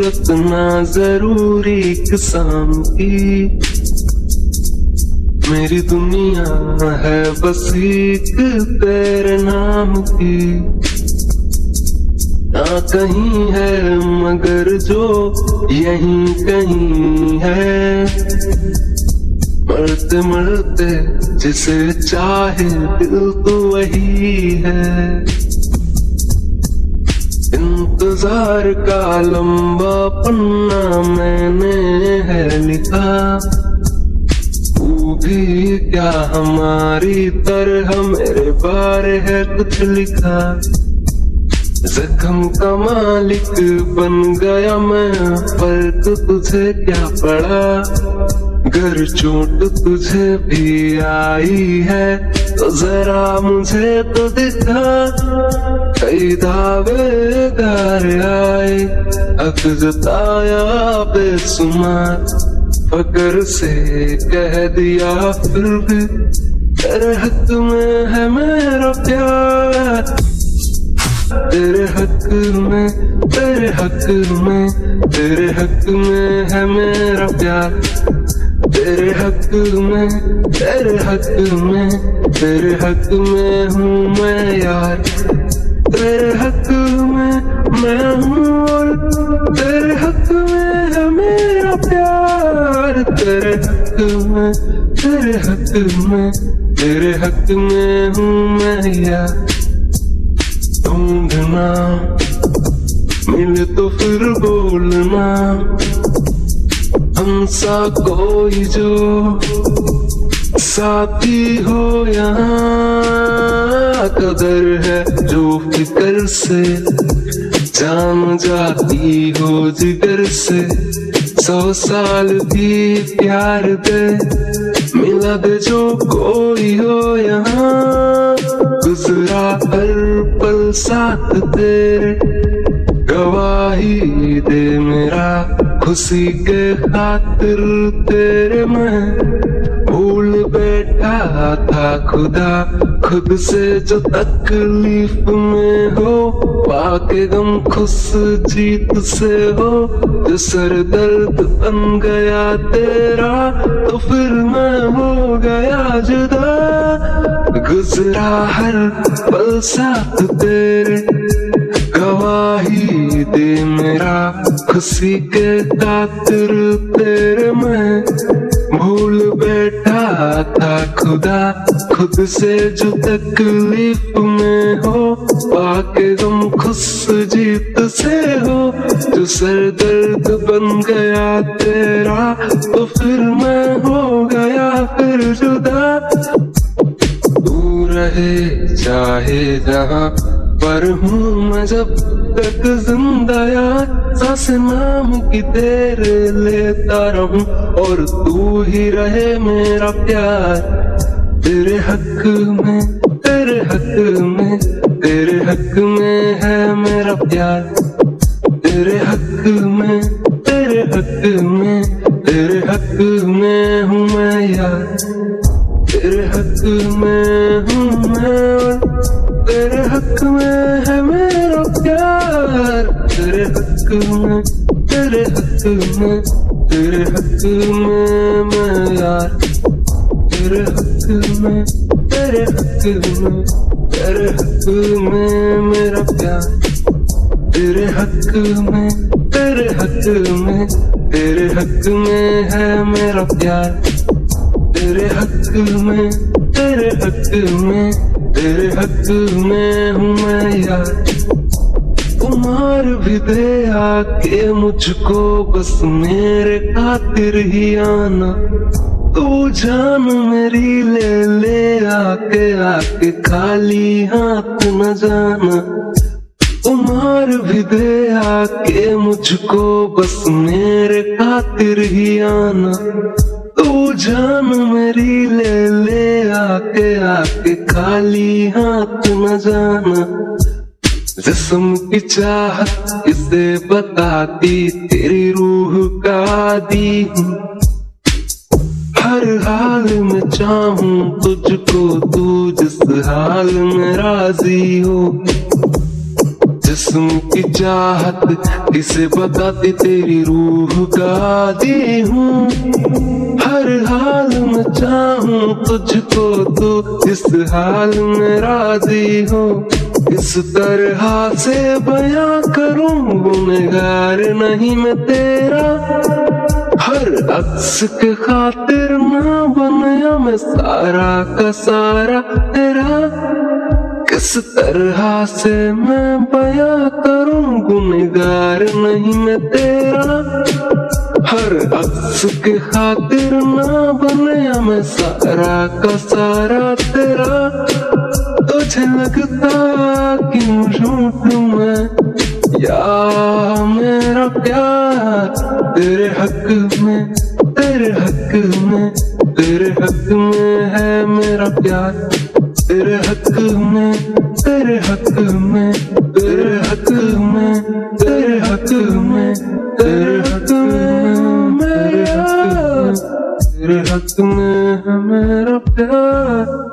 सूरत ना जरूरी किसान की, मेरी दुनिया है बस एक तेरे नाम की। ना कहीं है मगर जो यहीं कहीं है, मरते मरते जिसे चाहे दिल तो वही है। इंतजार का लंबा पन्ना मैंने है लिखा, तू भी क्या हमारी तरह मेरे बारे है कुछ लिखा। जख्म का मालिक बन गया मैं, फर्क तुझे क्या पड़ा। अगर चोट तुझे भी आई है तो जरा मुझे तो दिखा। कई दावेदार आए, हक जताया बेसुमार, फकर से कह दिया फिर भी तेरे हक में है मेरा प्यार। तेरे हक में, तेरे हक में, तेरे हक में है मेरा प्यार। तेरे हक में, तेरे हक में, तेरे हक में हूँ मैं यार। तेरे हक में मैं हूँ और तेरे हक में है मेरा प्यार। तेरे हक में, तेरे हक में, तेरे हक में हूँ मैं यार। ढूंढना मिले तो फिर बोलना, हमसा कोई जो साथी हो यहाँ। कदर है जो फिकर से जान जाती हो जिगर से। 100 साल भी प्यार दे, मिला दे जो कोई हो यहाँ। गुजरा हर पल साथ तेरे, गवाही दे मेरा खुशी के खातिर तेरे मैं। भूल बैठा था खुदा खुद से जो तकलीफ में हो, पाके गम खुश जीत से हो। जो सर दर्द बन गया तेरा तो फिर मैं हो गया जुदा। गुजरा हर पल साथ तेरे, गवाही दे मेरा खुशी के खातिर तेरे मैं। भूल बैठा था खुदा खुद से जो तकलीफ में हो, पाके गम खुश जीत से हो। जो सर दर्द बन गया तेरा तो फिर मैं हो गया फिर जुदा। तू रहे चाहे जहाँ पर हूँ मैं जब तक जिंदा यार। सांस नाम की तेरे लेता रहूं और तू ही रहे मेरा प्यार। तेरे हक में, तेरे हक में, तेरे हक में है मेरा प्यार। तेरे हक में, तेरे हक में, तेरे हक में हूँ मैं यार। तेरे हक में हूँ मैं, तेरे हक में है मेरा प्यार। तेरे हक में, तेरे हक में, तेरे हक में मैं यार। तेरे हक में, तेरे हक में, तेरे हक में मेरा प्यार। तेरे हक में, तेरे हक में, तेरे हक में है मेरा प्यार। तेरे हक में, तेरे हक में, तेरे हक में हूँ मैं यार। कुमार भी दे आके मुझको बस मेरे खातिर ही आना। तू जान मेरी ले ले आके आके खाली हाथ न जाना। कुमार भी दे आके मुझको बस मेरे खातिर ही आना। तू जान मेरी ले ले आके आके खाली हाथ न जाना। जिस्म की चाहत किसे बताती तेरी रूह का आदी हूँ। हर हाल में चाहूं तुझको, तू जिस हाल में राजी हो। जिस्म की चाहत इसे बताती तेरी रूह का आदी हूँ। हर हाल में चाहूं तुझको तो इस हाल में राजी हो। इस तरह से बयां करूं गुनहगार नहीं मैं तेरा। हर अक्स के खातिर ना बनया मैं सारा का सारा तेरा। किस तरह से मैं बयां करूं गुनहगार नहीं मैं तेरा। हर अक्स के खातिर ना बनया मैं सारा का सारा तेरा। तुझे लगता क्यों झूठूं मैं या मेरा प्यार तेरे हक में, तेरे हक में, तेरे हक में है मेरा प्यार। तेरे हक में, तेरे हक में, तेरे हक में, तेरे हक में, तेरे हक में, मेरे हक में, तेरे हक में है मेरा प्यार।